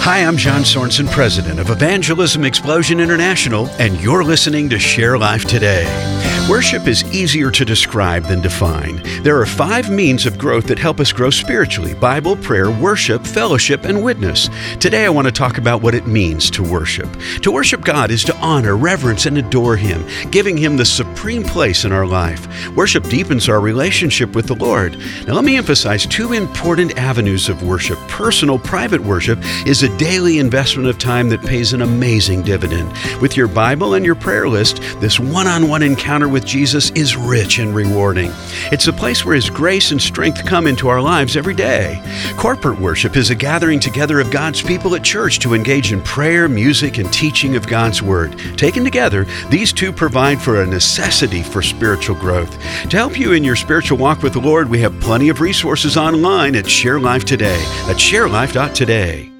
Hi, I'm John Sorensen, president of Evangelism Explosion International, and you're listening to Share Life Today. Worship is easier to describe than define. There are 5 means of growth that help us grow spiritually: Bible, prayer, worship, fellowship, and witness. Today I want to talk about what it means to worship. To worship God is to honor, reverence, and adore Him, giving Him the supreme place in our life. Worship deepens our relationship with the Lord. Now let me emphasize 2 important avenues of worship. Personal, private worship is a daily investment of time that pays an amazing dividend. With your Bible and your prayer list, this one-on-one encounter with Jesus is rich and rewarding. It's a place where His grace and strength come into our lives every day. Corporate worship is a gathering together of God's people at church to engage in prayer, music, and teaching of God's Word. Taken together, these 2 provide for a necessity for spiritual growth. To help you in your spiritual walk with the Lord, we have plenty of resources online at Share Life Today, at sharelife.today.